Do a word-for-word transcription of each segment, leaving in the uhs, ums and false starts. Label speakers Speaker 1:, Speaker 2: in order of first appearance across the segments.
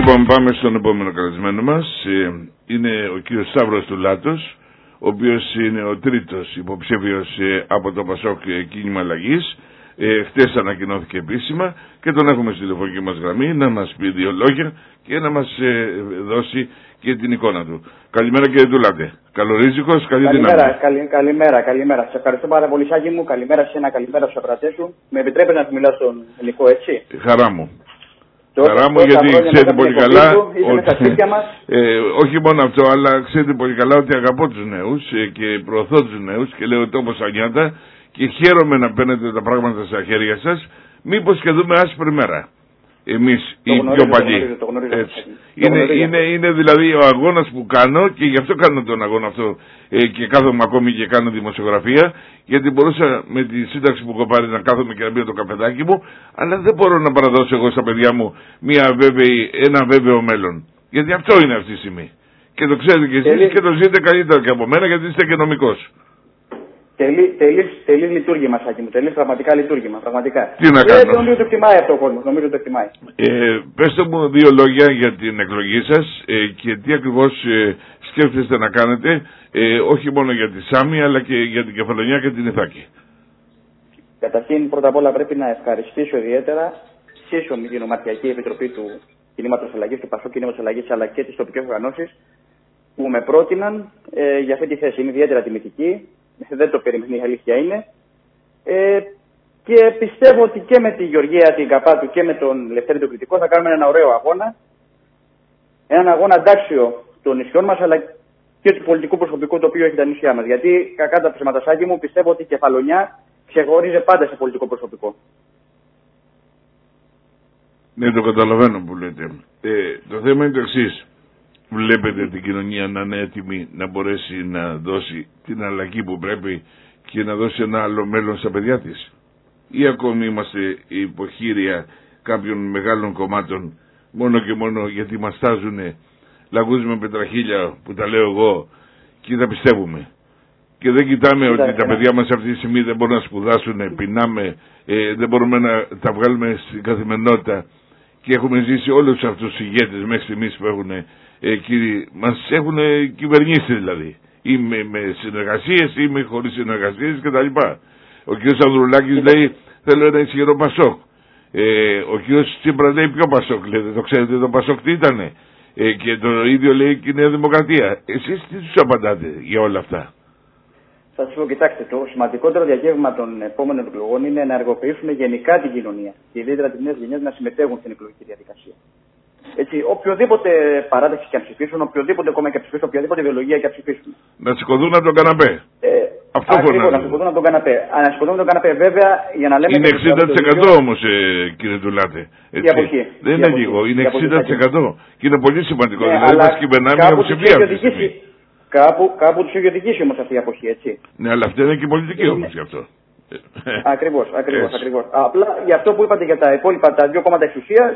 Speaker 1: Λοιπόν, πάμε στον επόμενο καλεσμένο μας. Είναι ο κύριος Σταύρος Τουλάτος, ο οποίος είναι ο τρίτος υποψήφιος από το Πασόκ Κίνημα Αλλαγής. Ε, χτες ανακοινώθηκε επίσημα και τον έχουμε στη τηλεφωνική μας γραμμή να μας πει δύο λόγια και να μας ε, δώσει και την εικόνα του. Καλημέρα κύριε Τουλάτε. Καλορίζικος, καλή
Speaker 2: καλημέρα,
Speaker 1: δύναμη.
Speaker 2: Καλη, καλημέρα, καλημέρα. Σε ευχαριστώ πάρα πολύ, Σάκη μου. Καλημέρα σε ένα, καλημέρα στους ακροατές σου. Με επιτρέπετε να του μιλάω στον ελληνικό, έτσι.
Speaker 1: Χαρά μου.
Speaker 2: Τόσα,
Speaker 1: Χαρά μου,
Speaker 2: τόσα
Speaker 1: γιατί ξέρετε πολύ καλά
Speaker 2: του,
Speaker 1: ότι, ε, όχι μόνο αυτό, αλλά ξέρετε πολύ καλά ότι αγαπώ τους νέους ε, και προωθώ τους νέους και λέω τόπος ανιάτα και χαίρομαι να παίρνετε τα πράγματα στα χέρια σας, μήπως και δούμε άσπρη μέρα. Εμείς οι πιο παλιοί. Είναι, είναι, είναι δηλαδή ο αγώνας που κάνω και γι' αυτό κάνω τον αγώνα αυτό ε, και κάθομαι ακόμη και κάνω δημοσιογραφία, γιατί μπορούσα με τη σύνταξη που έχω πάρει να κάθομαι και να πίνω το καφεδάκι μου, αλλά δεν μπορώ να παραδώσω εγώ στα παιδιά μου μια βέβαιη, ένα βέβαιο μέλλον. Γιατί αυτό είναι αυτή τη στιγμή. Και το ξέρετε και εσείς και το ζείτε καλύτερα και από μένα, γιατί είστε και νομικός.
Speaker 2: Τελείς λειτουργήμα, Σάκη μου. Τελείς πραγματικά λειτουργήμα. Πραγματικά.
Speaker 1: Τι να κάνω.
Speaker 2: Νομίζω το εκτιμάει αυτό ο κόσμος. Νομίζω το εκτιμάει.
Speaker 1: Ε, πέστε μου δύο λόγια για την εκλογή σας ε, και τι ακριβώς ε, σκέφτεστε να κάνετε, ε, όχι μόνο για τη Σάμι, αλλά και για την Κεφαλονιά και την Ιθάκη.
Speaker 2: Καταρχήν, πρώτα απ' όλα πρέπει να ευχαριστήσω ιδιαίτερα σύσσωμη την Ομαρχιακή Επιτροπή του Κινήματος Αλλαγής, του Πασόκ Κινήματος Αλλαγής, αλλά και τις τοπικές οργανώσεις που με πρότειναν ε, για αυτή τη θέση. Είμαι ιδιαίτερα τιμητική. Δεν το περιμένει, η αλήθεια είναι. Ε, και πιστεύω ότι και με τη Γεωργία την Καπάτου και με τον Λευτέρη τον Κρητικό θα κάνουμε ένα ωραίο αγώνα. Έναν αγώνα αντάξιο των νησιών μας, αλλά και του πολιτικού προσωπικού το οποίο έχει τα νησιά μας. Γιατί, κακά τα ψεματασάκια μου, πιστεύω ότι η Κεφαλονιά ξεχωρίζει πάντα σε πολιτικό προσωπικό.
Speaker 1: Ναι, το καταλαβαίνω που λέτε. Ε, το θέμα είναι το εξής. Βλέπετε την κοινωνία να είναι έτοιμη να μπορέσει να δώσει την αλλαγή που πρέπει και να δώσει ένα άλλο μέλλον στα παιδιά της? Ή ακόμη είμαστε υποχείρια κάποιων μεγάλων κομμάτων μόνο και μόνο γιατί μας τάζουνε λαγούς με πετραχίλια που τα λέω εγώ και τα πιστεύουμε? Και δεν κοιτάμε ότι τα παιδιά μας αυτή τη στιγμή δεν μπορούν να σπουδάσουν, πεινάμε, ε, δεν μπορούμε να τα βγάλουμε στην καθημερινότητα και έχουμε ζήσει όλους αυτούς τους ηγέτες μέχρι στιγμής που έχουν Ε, κύριοι, μας έχουν κυβερνήσει δηλαδή, ή με, με συνεργασίες ή με χωρίς συνεργασίες κτλ. Ο κ. Ανδρουλάκης λέει θέλω ένα ισχυρό Πασόκ. Ε, ο κ. Τσίπρας λέει ποιο Πασόκ, λέτε, το ξέρετε το Πασόκ τι ήτανε? Ε, και το ίδιο λέει και η Νέα Δημοκρατία. Εσείς τι τους απαντάτε για όλα αυτά?
Speaker 2: Θα σας πω, κοιτάξτε, το σημαντικότερο διακύβευμα των επόμενων εκλογών είναι να ενεργοποιήσουμε γενικά την κοινωνία και ιδιαίτερα τις νέες γενιές να συμμετέχουν στην εκλογική διαδικασία. Έτσι, οποιοδήποτε παράταξη και αν ψηφίσουν, οποιοδήποτε κόμμα και ψηφίσουν, οποιαδήποτε ιδεολογία και ψηφίσουν.
Speaker 1: Να σηκωθούν από τον καναπέ. Ε, Αυτό
Speaker 2: ακριβώς, να σηκωθούν από τον καναπέ. Να σηκωθούν από τον καναπέ, βέβαια, για να λέμε.
Speaker 1: Είναι εξήντα τοις εκατό όμως, ε, κύριε Τουλάτε.
Speaker 2: Η αποχή.
Speaker 1: Δεν είναι λίγο, είναι εξήντα τοις εκατό. Και είναι πολύ σημαντικό.
Speaker 2: Ναι,
Speaker 1: δηλαδή, μας κυβερνάμε από ψηφία.
Speaker 2: Κάπου, κάπου τους έχει οδηγήσει όμως αυτή η αποχή, έτσι.
Speaker 1: Ναι, αλλά αυτή είναι και πολιτική όμως γι' αυτό.
Speaker 2: Ακριβώς, ακριβώς, ακριβώς. Απλά για αυτό που είπατε για τα υπόλοιπα, τα δύο κόμματα εξουσίας.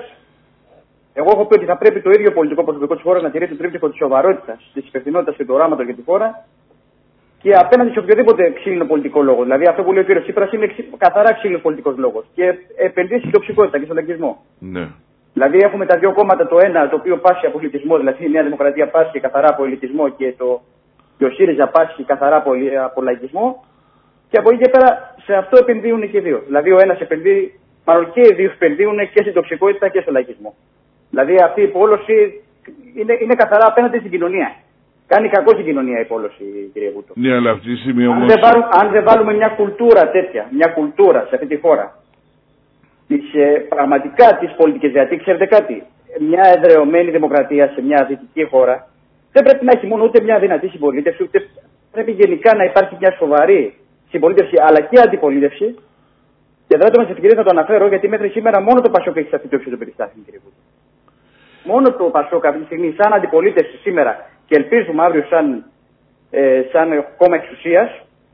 Speaker 2: Εγώ έχω πει ότι θα πρέπει το ίδιο πολιτικό προσωπικό της χώρας να τηρεί το τρίπτυχο της σοβαρότητας, της υπευθυνότητας και του οράματος για τη χώρα και απέναντι σε οποιοδήποτε ξύλινο πολιτικό λόγο. Δηλαδή αυτό που λέει ο κ. Τσίπρας είναι καθαρά ξύλινος πολιτικός λόγος και επενδύσει στην τοξικότητα και στον λαϊκισμό.
Speaker 1: Ναι.
Speaker 2: Δηλαδή έχουμε τα δύο κόμματα, το ένα το οποίο πάσχει από ελιτισμό, δηλαδή η Νέα Δημοκρατία πάσχει καθαρά από ελιτισμό και, το, και ο ΣΥΡΙΖΑ πάσχει καθαρά από, από λαϊκισμό και από εκεί και πέρα σε αυτό επενδύουν και οι δύο. Δηλαδή ο ένας επενδύει, μάλλον και οι δύο επενδύουν και στην τοξικότητα και στον λαϊκισμό. Δηλαδή αυτή η πόλωση είναι, είναι καθαρά απέναντι στην κοινωνία. Κάνει κακό στην κοινωνία η πόλωση, κύριε Βούτο.
Speaker 1: Ναι, αλλά αυτή τη στιγμή όμως...
Speaker 2: αν, δεν βάλουμε, αν δεν βάλουμε μια κουλτούρα τέτοια, μια κουλτούρα σε αυτή τη χώρα, της, ε, πραγματικά της πολιτικής, γιατί ξέρετε κάτι, μια εδρεωμένη δημοκρατία σε μια δυτική χώρα δεν πρέπει να έχει μόνο ούτε μια δυνατή συμπολίτευση, ούτε πρέπει γενικά να υπάρχει μια σοβαρή συμπολίτευση αλλά και αντιπολίτευση. Και δεν θα με ευκαιρία να το αναφέρω, γιατί μέχρι σήμερα μόνο το Πασόκ έχει αυτή το ύψο των περιστάσεων, κύριε Βούτο. Μόνο το Πασόκ αυτή τη στιγμή, σαν αντιπολίτευση σήμερα, και ελπίζουμε αύριο σαν, ε, σαν κόμμα εξουσίας,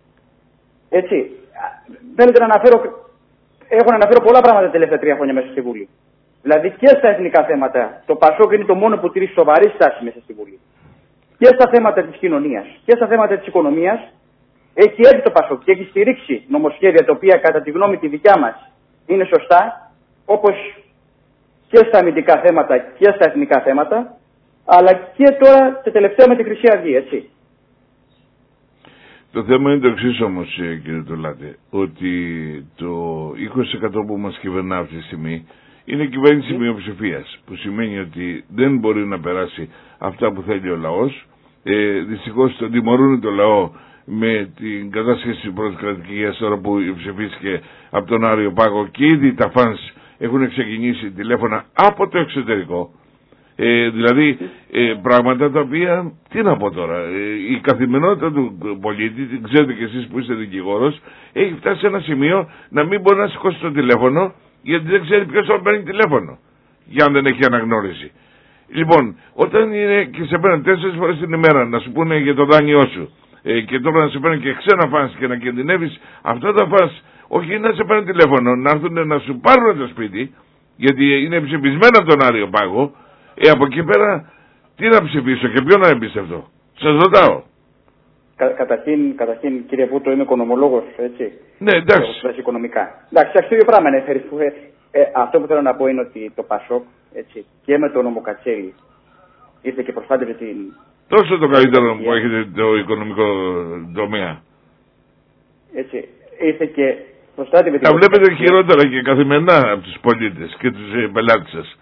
Speaker 2: έτσι. Θέλετε να αναφέρω, έχω να αναφέρω πολλά πράγματα τα τελευταία τρία χρόνια μέσα στη Βουλή. Δηλαδή και στα εθνικά θέματα, το Πασόκ είναι το μόνο που τηρεί σοβαρή στάση μέσα στη Βουλή. Και στα θέματα της κοινωνίας και στα θέματα της οικονομίας, έχει έρθει το Πασόκ και έχει στηρίξει νομοσχέδια τα οποία κατά τη γνώμη τη δικιά μας είναι σωστά, όπως και στα αμυντικά θέματα και στα εθνικά θέματα, αλλά και τώρα τα τελευταία με τη Χρυσή Αυγή, έτσι.
Speaker 1: Το θέμα είναι το εξής όμως, κύριε Τολάτε, ότι το είκοσι τοις εκατό που μας κυβερνά αυτή τη στιγμή είναι κυβέρνηση mm. μειοψηφίας, που σημαίνει ότι δεν μπορεί να περάσει αυτά που θέλει ο λαός. Ε, δυστυχώς τον τιμωρούν το λαό με την κατάσχεση προς κρατική τώρα που ψηφίστηκε από τον Άριο Πάγο και ήδη τα φανς έχουν ξεκινήσει τηλέφωνα από το εξωτερικό. Ε, δηλαδή ε, πράγματα τα οποία, τι να πω τώρα, ε, η καθημερινότητα του πολίτη, ξέρετε και εσείς που είστε δικηγόρος, έχει φτάσει σε ένα σημείο να μην μπορεί να σηκώσει το τηλέφωνο γιατί δεν ξέρει ποιος θα παίρνει τηλέφωνο, για αν δεν έχει αναγνώριση. Λοιπόν, όταν είναι και σε παίρνουν τέσσερις φορές την ημέρα να σου πούνε για το δάνειό σου ε, και τώρα να σε παίρνουν και ξένα φανς και να κινδυνεύεις αυτά τα φανς, όχι να σε παίρνουν τηλέφωνο, να έρθουν να σου πάρουν το σπίτι, γιατί είναι ψηφισμένα από τον Άριο Πάγο. Ε, από εκεί πέρα, τι να ψηφίσω και ποιο να εμπιστευτώ. Σας ρωτάω.
Speaker 2: Κα, καταρχήν, καταρχήν, κύριε Βούτο, είμαι οικονομολόγος, έτσι.
Speaker 1: Ναι, εντάξει.
Speaker 2: Έχω οικονομικά. Εντάξει, αυτό το πράγμα είναι. Ε, ε, αυτό που θέλω να πω είναι ότι το ΠΑΣΟΚ, έτσι, και με τον Νομοκατσέλη, ήρθε και προστάτευε την...
Speaker 1: Τόσο το καλύτερο που έχετε το οικονομικό τομέα.
Speaker 2: Έτσι, ήρθε και προστάτευε την...
Speaker 1: Τα βλέπετε χειρότερα και καθημερινά από τους πολίτες και τους ε, πελάτες σας.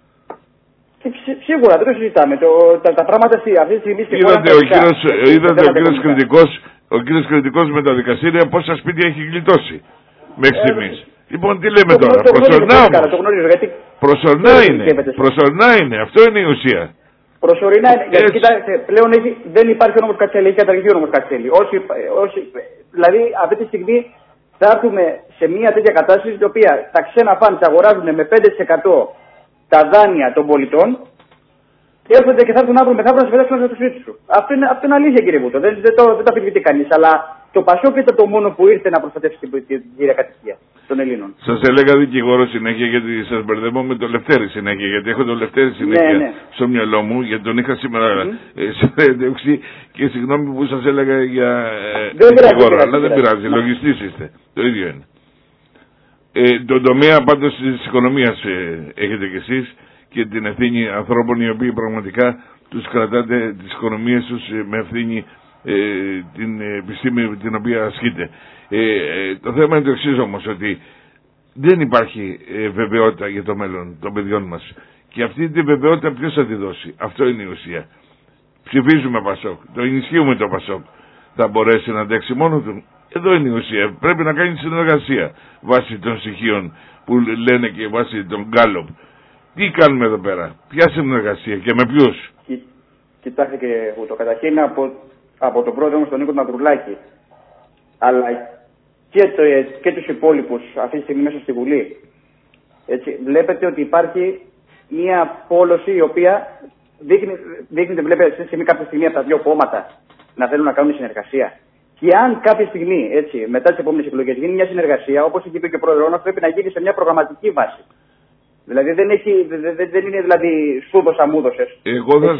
Speaker 2: Σίγουρα, δεν το συζητάμε. Το, τα, τα πράγματα αυτή τη στιγμή στην χώρα...
Speaker 1: Είδατε ο κύριος, είδατε ο κύριος κριτικός, ο κύριος κριτικός με τα δικαστήρια πόσα σπίτια έχει γλιτώσει μέχρι
Speaker 2: ε,
Speaker 1: στιγμής. Λοιπόν, τι λέμε
Speaker 2: το,
Speaker 1: τώρα,
Speaker 2: το,
Speaker 1: προσωρινά
Speaker 2: το,
Speaker 1: όμως.
Speaker 2: το γνωρίζω, γιατί...
Speaker 1: Προσωρινά είναι, προσωρινά είναι, αυτό είναι η ουσία.
Speaker 2: Προσωρινά είναι, γιατί κοιτάξτε, πλέον έχει, δεν υπάρχει ο νόμος Κατσέλη, έχει καταργηθεί ο νόμος Κατσέλη. Όσοι, όσοι, δηλαδή αυτή τη στιγμή θα έρθουμε σε μια τέτοια κατάσταση, την οποία τα ξένα φαντς αγοράζουν με πέντε τοις εκατό τα δάνεια των πολιτών, έρχονται και θα έρθουν αύριο μεθαύριο να σε πετάξουν στο σπίτι σου. Αυτό είναι, αυτό είναι αλήθεια, κύριε Βούτο. Δεν, δεν, το, δεν το αφισβητεί κανείς. Αλλά το ΠΑΣΟΚ ήταν το μόνο που ήρθε να προστατεύσει την, την, την κύρια κατοικία των Ελλήνων.
Speaker 1: Σας έλεγα δικηγόρο συνέχεια, γιατί σας μπερδεύω με το Λευτέρη συνέχεια. Γιατί έχω το Λευτέρη συνέχεια ναι, ναι. στο μυαλό μου, γιατί τον είχα σήμερα mm-hmm. ε, σε συνέντευξη και συγγνώμη που σας έλεγα για ε, δικηγόρο. Αλλά δεν πειράζει, λογιστής είστε. Το ίδιο είναι. Ε, τον τομέα πάντως της οικονομίας ε, έχετε κι εσείς και την ευθύνη ανθρώπων οι οποίοι πραγματικά τους κρατάτε τις οικονομίες τους ε, με ευθύνη ε, την επιστήμη την οποία ασκείτε. Ε, ε, το θέμα είναι το εξής όμως, ότι δεν υπάρχει ε, βεβαιότητα για το μέλλον των παιδιών μας. Και αυτή τη βεβαιότητα ποιος θα τη δώσει? Αυτό είναι η ουσία. Ψηφίζουμε ΠΑΣΟΚ, το ενισχύουμε το ΠΑΣΟΚ. Θα μπορέσει να αντέξει μόνο του? Εδώ είναι η ουσία. Πρέπει να κάνει συνεργασία βάσει των στοιχείων που λένε και βάσει των Γκάλοπ. Τι κάνουμε εδώ πέρα? Ποια συνεργασία και με ποιους?
Speaker 2: Κι, κοιτάξτε και το καταρχήν από, από τον πρόεδρο μας τον Νίκο Μαυρουλάκη, αλλά και, το, και τους υπόλοιπους αυτή τη στιγμή μέσα στη Βουλή. Έτσι, βλέπετε ότι υπάρχει μια πόλωση η οποία δείχνει, δείχνει βλέπετε αυτή τη στιγμή κάποια στιγμή από τα δύο κόμματα να θέλουν να κάνουν συνεργασία. Και αν κάποια στιγμή, έτσι, μετά τις επόμενες εκλογές γίνει μια συνεργασία, όπως είπε και ο πρόεδρος μας, πρέπει να γίνει σε μια προγραμματική βάση. Δηλαδή δεν, έχει, δεν, δεν είναι δηλαδή σούδος αμούδωσες.
Speaker 1: Εγώ θα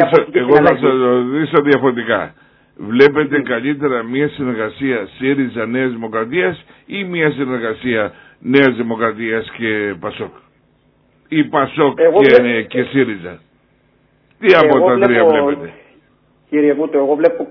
Speaker 1: σας το ρωτήσω διαφορετικά. Βλέπετε mm. καλύτερα μια συνεργασία ΣΥΡΙΖΑ Νέας Δημοκρατίας ή μια συνεργασία Νέας Δημοκρατίας και ΠΑΣΟΚ? Ή ΠΑΣΟΚ και, βλέπω... και ΣΥΡΙΖΑ? Τι από τα τρία βλέπετε?
Speaker 2: Κύριε Βούτο, εγώ βλέπω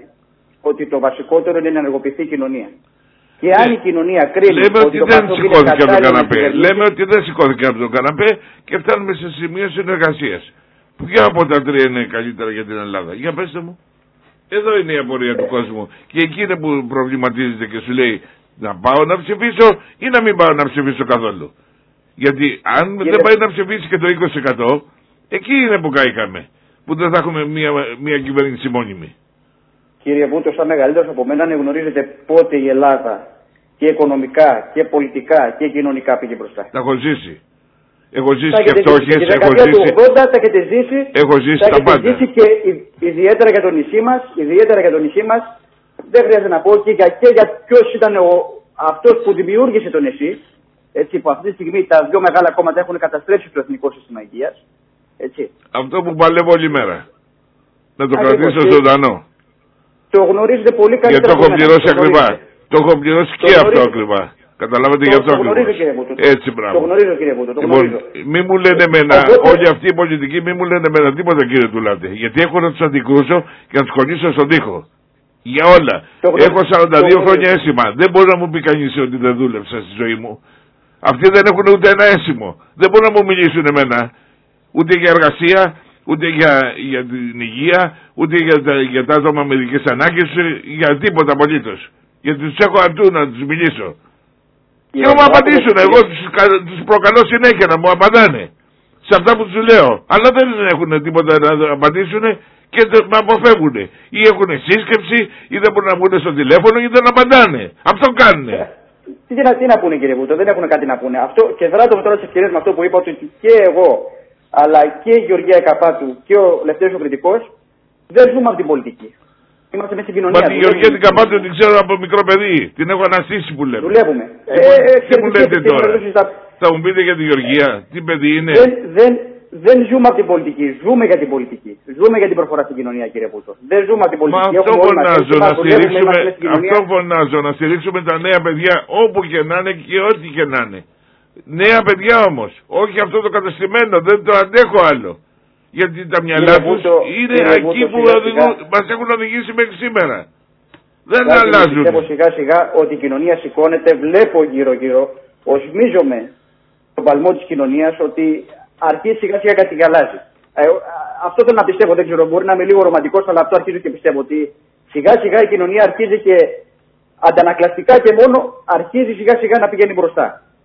Speaker 2: ότι το βασικότερο είναι να ενεργοποιηθεί η κοινωνία. Και αν η κοινωνία κρίνει
Speaker 1: λέμε ότι, ότι δεν σηκώθηκε από τον καναπέ.
Speaker 2: Λέμε
Speaker 1: λέμε ότι δεν σηκώθηκε από τον καναπέ και φτάνουμε σε σημείο συνεργασίας. Ποια από τα τρία είναι καλύτερα για την Ελλάδα? Για πέστε μου. Εδώ είναι η απορία του κόσμου. Και εκεί είναι που προβληματίζεται και σου λέει να πάω να ψηφίσω ή να μην πάω να ψηφίσω καθόλου. Γιατί αν και δεν πάει να ψηφίσει και το είκοσι τοις εκατό, εκεί είναι που κάηκαμε. Που δεν θα έχουμε μια, μια κυβέρνηση μόνιμη.
Speaker 2: Κύριε Βούτο, σαν μεγαλύτερος από μένα, γνωρίζετε πότε η Ελλάδα και οικονομικά και πολιτικά και κοινωνικά πήγε μπροστά?
Speaker 1: Τα έχω ζήσει. Έχω ζήσει και φτώχειες, έχω ζήσει.
Speaker 2: ογδόντα τα έχετε ζήσει.
Speaker 1: Έχω ζήσει τα, τα πάντα.
Speaker 2: Ζήσει και ιδιαίτερα για το νησί μας, ιδιαίτερα για το νησί μας, δεν χρειάζεται να πω και για, και για ποιος ήταν ο, αυτός που δημιούργησε το νησί. Έτσι, που αυτή τη στιγμή τα δύο μεγάλα κόμματα έχουν καταστρέψει το εθνικό σύστημα υγείας. Έτσι.
Speaker 1: Αυτό που παλεύω όλη μέρα. Να το κρατήσω ζωντανό.
Speaker 2: Το γνωρίζετε πολύ καλύτερα.
Speaker 1: Γιατί το έχω πληρώσει ακριβά. Το έχω πληρώσει και αυτό ακριβά. Καταλάβατε
Speaker 2: το,
Speaker 1: γι' αυτό
Speaker 2: το γνωρίζω, κύριε Βούτο.
Speaker 1: Έτσι, μπράβο.
Speaker 2: Το γνωρίζω, κύριε Βούτο. Το
Speaker 1: λοιπόν,
Speaker 2: γνωρίζω.
Speaker 1: μη μου λένε εμένα,
Speaker 2: Οπότε...
Speaker 1: όλοι αυτοί οι πολιτικοί, μη μου λένε εμένα τίποτα, κύριε Τουλάτε. Γιατί έχω να του αντικρούσω και να του χωνίσω στον τοίχο. Για όλα. Έχω σαράντα δύο χρόνια αίσθημα. Δεν μπορεί να μου πει κανεί ότι δεν δούλεψα στη ζωή μου. Αυτοί δεν έχουν ούτε ένα αίσθημο. Δεν μπορούν να μου μιλήσουν εμένα. Ούτε για εργασία, ούτε για, για την υγεία, ούτε για τα, για τα άτομα με ειδικές ανάγκες, για τίποτα απολύτως. Γιατί τους έχω αντού να τους μιλήσω. Και να μου απαντήσουν. Εγώ τους, τους προκαλώ συνέχεια να μου απαντάνε. Σε αυτά που τους λέω. Αλλά δεν έχουν τίποτα να απαντήσουν και με αποφεύγουν. Ή έχουν σύσκεψη, ή δεν μπορούν να βγουν στο τηλέφωνο, ή δεν απαντάνε. Αυτό κάνουνε.
Speaker 2: Τι, τι, τι να πούνε, κύριε Βούτο, δεν έχουν κάτι να πούνε. Αυτό, και δράτω τώρα τις ευκαιρίες με αυτό που είπα, ότι και εγώ, αλλά και η Γεωργία Καπάτου και ο Λευτέρης ο Κρητικός δεν ζούμε από την πολιτική. Είμαστε μέσα στην κοινωνία.
Speaker 1: Μα τη Γεωργία την Καπάτου την ξέρω από μικρό παιδί. Την έχω αναστήσει που λέμε.
Speaker 2: Δουλεύουμε.
Speaker 1: Ε, ε, τι μου λέτε τώρα. Θα μου πείτε για τη Γεωργία. Τι παιδί είναι.
Speaker 2: Δεν, δεν, δεν ζούμε από την πολιτική. Ζούμε για την πολιτική. Ζούμε για την προφορά στην κοινωνία, κύριε Βούτο. Δεν ζούμε από την πολιτική.
Speaker 1: Μα αυτό φωνάζω να στηρίξουμε, αυτό φωνάζω να στηρίξουμε τα νέα παιδιά όπου και να είναι και ό,τι και να είναι. νέα παιδιά όμως, όχι αυτό το κατεστημένο, δεν το αντέχω άλλο. Γιατί τα μυαλά τους είναι εκεί που μας έχουν οδηγήσει μέχρι σήμερα. Δεν Λάζει, αλλάζουν.
Speaker 2: Πιστεύω σιγά σιγά ότι η κοινωνία σηκώνεται, βλέπω γύρω γύρω, οσμίζομαι τον παλμό της κοινωνίας ότι αρχίζει σιγά σιγά κάτι γαλάζει. Ε, αυτό θέλω να πιστεύω, δεν ξέρω, μπορεί να είμαι λίγο ρομαντικός, αλλά αυτό αρχίζω και πιστεύω ότι σιγά σιγά η κοινωνία αρχίζει και αντανακλαστικά και μόνο αρχίζει σιγά σιγά να πηγαίνει μπροστά.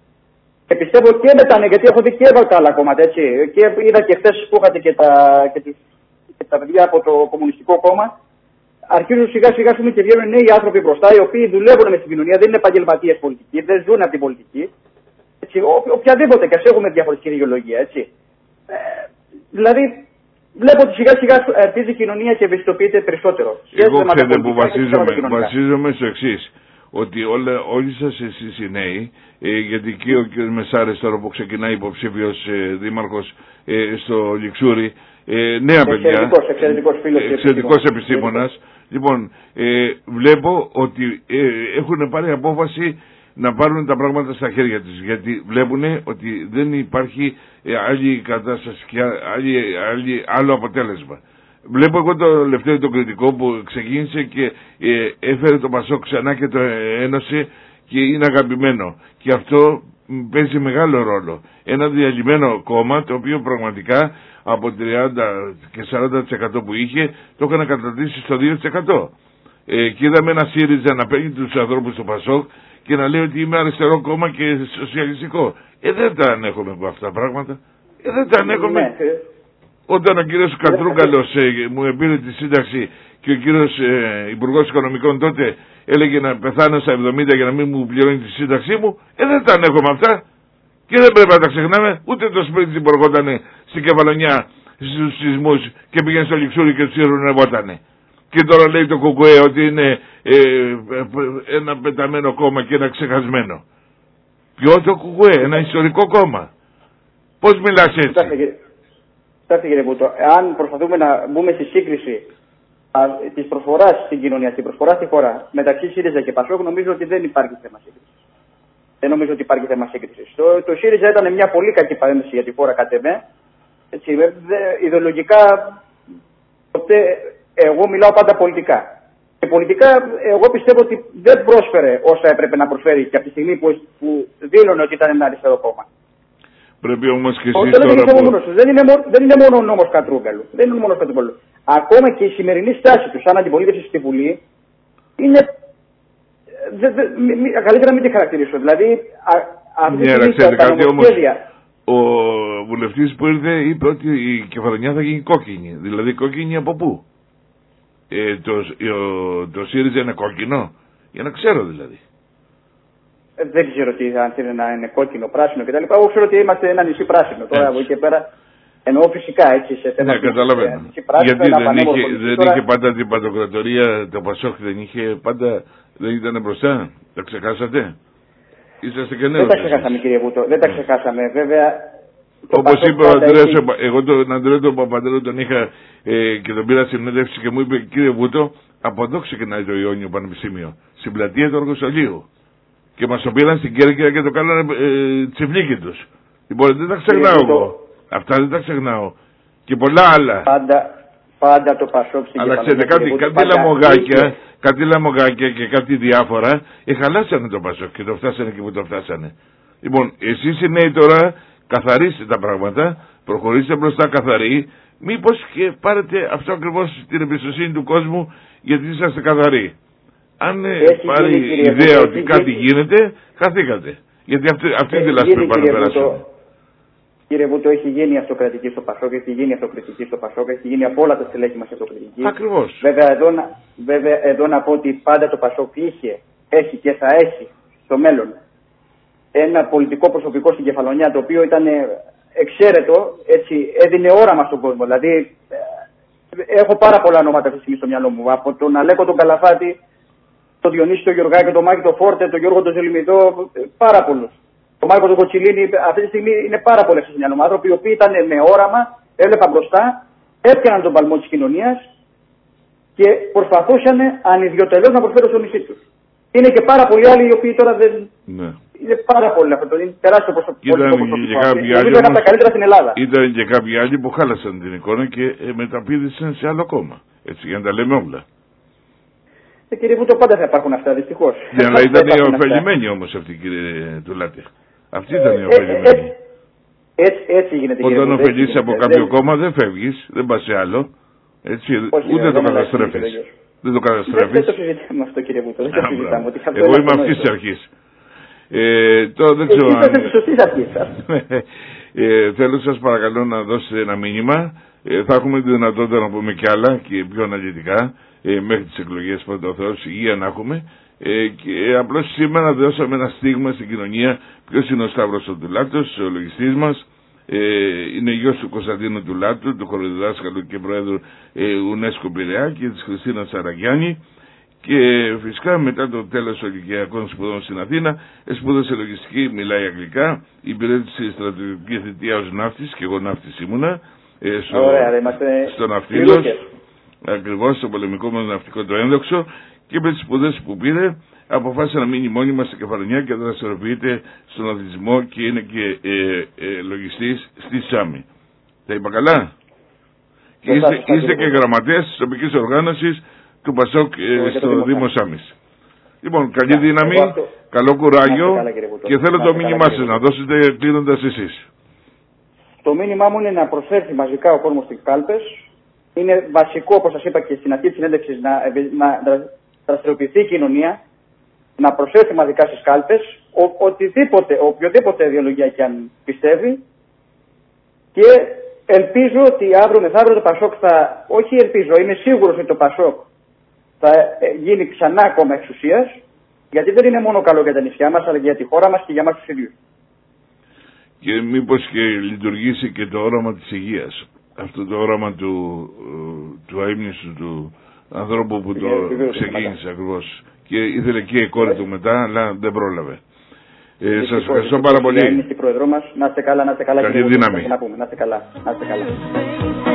Speaker 2: Και πιστεύω και μετά, ναι, γιατί έχω δει και τα άλλα κόμματα, έτσι. Και είδα και χθες που είχατε και τα, και, τις, και τα παιδιά από το Κομμουνιστικό Κόμμα. Αρχίζουν σιγά σιγά και βγαίνουν νέοι άνθρωποι μπροστά, οι οποίοι δουλεύουν με την κοινωνία, δεν είναι επαγγελματίες πολιτικοί, δεν ζουν από την πολιτική. Έτσι, ο, οποιαδήποτε και ας έχουμε διαφορετική ιδεολογία, έτσι. Ε, δηλαδή, βλέπω ότι σιγά σιγά αρχίζει η κοινωνία και ευαισθητοποιείται περισσότερο.
Speaker 1: Εγώ ξέρετε που βασίζομαι, βασίζομαι στο εξής. Ότι όλα, όλοι σας εσείς οι νέοι, ε, γιατί και ο κ. Μεσάρες τώρα που ξεκινάει υποψήφιος ε, δήμαρχος ε, στο Λιξούρι, ε, νέα παιδιά,
Speaker 2: εξαιρετικός, εξαιρετικός φίλος και
Speaker 1: εξαιρετικός επιστήμονας. Λοιπόν, ε, βλέπω ότι ε, έχουν πάρει απόφαση να πάρουν τα πράγματα στα χέρια τους, γιατί βλέπουν ότι δεν υπάρχει ε, άλλη κατάσταση και άλλη, άλλη, άλλο αποτέλεσμα. Βλέπω εγώ το Λευτέρη το Κρητικό που ξεκίνησε και ε, έφερε το Πασόκ ξανά και το ένωσε και είναι αγαπημένο. Και αυτό παίζει μεγάλο ρόλο. Ένα διαλυμένο κόμμα το οποίο πραγματικά από τριάντα και σαράντα τοις εκατό που είχε το έκανε κατατήσει στο δύο τοις εκατό. Ε, και είδαμε ένα ΣΥΡΙΖΑ να παίρνει τους ανθρώπους του Πασόκ και να λέει ότι είμαι αριστερό κόμμα και σοσιαλιστικό. Ε, δεν τα ανέχομαι από αυτά τα πράγματα. Ε, δεν τα ανέχομαι. Ναι. Όταν ο κύριος Κατρούγκαλος ε, μου πήρε τη σύνταξη και ο κύριος ε, Υπουργός Οικονομικών τότε έλεγε να πεθάνω στα εβδομήντα για να μην μου πληρώνει τη σύνταξή μου, ε, δεν τα ανέχομαι αυτά. Και δεν πρέπει να τα ξεχνάμε, ούτε το σπίτι την προχώτανε στην Κεφαλονιά στους σεισμούς και πήγαινε στο Λιξούρι και τους ειρωνευότανε. Και τώρα λέει το Κουκουέ ότι είναι ε, ένα πεταμένο κόμμα και ένα ξεχασμένο. Ποιο το Κουκουέ, ένα ιστορικό κόμμα. Πώς μιλάς έτσι.
Speaker 2: Κοιτάξτε κύριε Βούτο, αν προσπαθούμε να μπούμε στη σύγκριση τη προσφορά στην κοινωνία, στην προσφορά στη χώρα μεταξύ ΣΥΡΙΖΑ και ΠΑΣΟΚ, νομίζω ότι δεν υπάρχει θέμα σύγκριση. Δεν νομίζω ότι υπάρχει θέμα σύγκριση. Το, το ΣΥΡΙΖΑ ήταν μια πολύ κακή παρέμβαση για τη χώρα κατ' εμέ. Έτσι, δε, ιδεολογικά, ποτέ, εγώ μιλάω πάντα πολιτικά. Και πολιτικά, εγώ πιστεύω ότι δεν πρόσφερε όσα έπρεπε να προσφέρει και από τη στιγμή που, που δήλωνε ότι ήταν ένα αριστερό κόμμα.
Speaker 1: Πρέπει όμως και εσείς
Speaker 2: τώρα
Speaker 1: που...
Speaker 2: δεν, είναι μόνο, δεν είναι μόνο ο νόμος Κατρούγκαλου. Δεν είναι μόνο Κατρούγκαλου. Ακόμα και η σημερινή στάση του σαν αντιπολίτευση στη Βουλή είναι... Δε, δε, μη, μη, καλύτερα να μην τη χαρακτηρίσω. Δηλαδή, α, αυτή τη στιγμή τα νομοσχέδια...
Speaker 1: Ο βουλευτής που ήρθε είπε ότι η Κεφαλονιά θα γίνει κόκκινη. Δηλαδή κόκκινη από πού? Ε, το, ο, το ΣΥΡΙΖΑ είναι κόκκινο? Για να ξέρω δηλαδή.
Speaker 2: Δεν ξέρω τι αν θέλει να είναι κόκκινο, πράσινο κτλ. Εγώ ξέρω ότι είμαστε ένα νησί πράσινο. Τώρα από εκεί και πέρα εννοώ φυσικά έτσι σε θέμα.
Speaker 1: Ναι, καταλαβαίνω. Γιατί δεν είχε, δεν τώρα... είχε πάντα την παντοκρατορία, το Πασόκ δεν είχε πάντα, δεν ήταν μπροστά. Τα ξεχάσατε? Είσαστε και νέος.
Speaker 2: Δεν τα ξεχάσαμε κύριε Βούτο, δεν τα ξεχάσαμε βέβαια.
Speaker 1: Όπως είπε ο Ανδρέας, έχει... εγώ τον Ανδρέα τον Παπαντρέο τον είχα ε, και τον πήρα συνέντευξη και μου είπε κύριε Βούτο, από εδώ ξεκινάει το Ιόνιο Πανεπιστήμιο, στην πλατεία του Αργοσολίου. Και μας το πήραν στην Κέρκυρα και το κάνανε ε, τσιφλίκι τους. Λοιπόν, δεν τα ξεχνάω
Speaker 2: Κύριε,
Speaker 1: εγώ. Το... Αυτά δεν τα ξεχνάω. Και πολλά άλλα.
Speaker 2: Πάντα, πάντα το Πασόκ στην
Speaker 1: Αλλά ξέρετε κάτι, κάτι, κάτι λαμογάκια, κάτι λαμογάκια και κάτι διάφορα εχαλάσανε το Πασόκ και το φτάσανε εκεί που το φτάσανε. Λοιπόν, εσείς οι νέοι τώρα καθαρίστε τα πράγματα, προχωρήστε μπροστά καθαροί, μήπως και πάρετε αυτό ακριβώς την εμπιστοσύνη του κόσμου γιατί είσαστε καθαροί. Αν έχει πάρει γίνει, ιδέα κύριε, ότι κάτι γίνει. γίνεται, χαθήκατε. Γιατί αυτή, αυτή τη λάσπη πρέπει να περάσουμε.
Speaker 2: Κύριε Βούτο, έχει γίνει αυτοκρατική στο Πασόκ, έχει γίνει αυτοκριτική στο Πασόκ, έχει γίνει από όλα τα στελέχη μας αυτοκριτική.
Speaker 1: Ακριβώς.
Speaker 2: Βέβαια εδώ, βέβαια, εδώ να πω ότι πάντα το Πασόκ είχε, έχει και θα έχει στο μέλλον ένα πολιτικό προσωπικό στην Κεφαλονιά το οποίο ήταν εξαίρετο, έτσι, έδινε όραμα στον κόσμο. Δηλαδή, έχω πάρα πολλά ονόματα αυτή τη στιγμή στο μυαλό μου. Από τον Αλέκο τον Καλαφάτη, τον Διονύση τον Γεωργάκη, τον Μάκη τον Φόρτε, τον Γιώργο τον Ζελιμιδό, πάρα πολλούς. Το Μάρκο τον Κοτσιλίνη, αυτή τη στιγμή είναι πάρα πολλοί στο μυαλό μου. Άνθρωποι οι οποίοι ήταν με όραμα, έβλεπαν μπροστά, έπιαναν τον παλμό της κοινωνίας και προσπαθούσαν ανιδιοτελώς να προσφέρουν στο νησί τους. Είναι και πάρα πολλοί άλλοι οι οποίοι τώρα δεν.
Speaker 1: Ναι.
Speaker 2: Είναι πάρα πολλοί αυτό. Είναι τεράστιο προσωπικό.
Speaker 1: Ήταν και κάποιοι άλλοι.
Speaker 2: Είναι από τα καλύτερα στην Ελλάδα.
Speaker 1: Ήταν και κάποιοι άλλοι που χάλασαν την εικόνα και ε, μεταπήδησαν σε άλλο κόμμα. Έτσι, για να τα λέμε όλα.
Speaker 2: Ε, κύριε Βούτο, πάντα θα υπάρχουν αυτά, δυστυχώς.
Speaker 1: Ναι, αλλά ήταν οι ωφελημένοι όμως αυτοί, κύριε Τουλάτη. Αυτή ήταν η ωφελημένη.
Speaker 2: Έτσι, έτσι γίνεται.
Speaker 1: Όταν ωφελείσαι από κάποιο κόμμα δεν φεύγεις, δεν πας σε άλλο. Έτσι,
Speaker 2: όχι,
Speaker 1: ούτε
Speaker 2: δεν
Speaker 1: το καταστρέφεις. Δεν το καταστρέφεις.
Speaker 2: Δεν το συζητάμε αυτό, κύριε Βούτο. Δεν το συζητάμε.
Speaker 1: Εγώ είμαι αυτής της αρχής. Ε, το δεν ξέρω
Speaker 2: αν... της σωστής αρχής.
Speaker 1: ε, θέλω σας παρακαλώ να δώσετε ένα μήνυμα. Ε, θα έχουμε τη δυνατότητα να πούμε κι άλλα και πιο αναλυτικά ε, μέχρι τις εκλογές πρώτα ο Θεός, υγεία να έχουμε. Ε, και ε, απλώς σήμερα δώσαμε ένα στίγμα στην κοινωνία. Ποιος είναι ο Σταύρος ο Τουλάτος, ο λογιστής μας. Ε, είναι γιος του Κωνσταντίνου Τουλάτου, του χωροδιδάσκαλου και προέδρου ε, UNESCO Πειραιά και της Χριστίνας Σαραγιάννη. Και φυσικά μετά το τέλος των ηλικιακών σπουδών στην Αθήνα, σπούδασε λογιστική, μιλάει αγγλικά, υπηρέτησε στρατιωτική θητεία ως ναύτης, και εγώ ναύτης ήμουνα, ε, στο,
Speaker 2: Ωραία, είμαστε
Speaker 1: στο Ναυτίλος, ακριβώς στο πολεμικό μας ναυτικό το ένδοξο, και με τις σπουδές που πήρε αποφάσισε να μείνει μόνιμα στη Κεφαλονιά και δραστηριοποιείται στον αθλητισμό και είναι και ε, ε, λογιστής στη Σάμι. Τα είπα καλά? Και είστε, είστε και γραμματέας της τοπικής οργάνωσης του Πασόκ ε, στο Δήμο Σάμις. Λοιπόν, καλή δύναμη, αυτό... καλό κουράγιο καλά, και θέλω να το μήνυμά σας να δώσετε κλείνοντας εσείς.
Speaker 2: Το μήνυμά μου είναι να προσφέρει μαζικά ο κόσμος στις κάλπες. Είναι βασικό, όπως σας είπα και στην αρχή της συνέντευξης, να, να δραστηριοποιηθεί η κοινωνία, να προσφέρει μαζικά στις κάλπες, ο, οτιδήποτε, οποιοδήποτε ιδεολογία και αν πιστεύει, και ελπίζω ότι αύριο μεθαύριο το Πασόκ θα, όχι ελπίζω, είμαι σίγουρος ότι το Πασόκ θα γίνει ξανά κόμμα εξουσίας, γιατί δεν είναι μόνο καλό για τα νησιά μας, αλλά και για τη χώρα μας και για μας τους ίδιους.
Speaker 1: Και μήπως και λειτουργήσει και το όραμα της υγείας. Αυτό το όραμα του, του αείμνηστου, του ανθρώπου που το ξεκίνησε ακριβώς. Και ήθελε και η κόρη του μετά, αλλά δεν πρόλαβε. Ε, σας ευχαριστώ πάρα πολύ.
Speaker 2: Είναι η πρόεδρό μας. Να είστε καλά, να είστε καλά.
Speaker 1: Καλή δύναμη.
Speaker 2: Να είστε καλά. Να είστε καλά.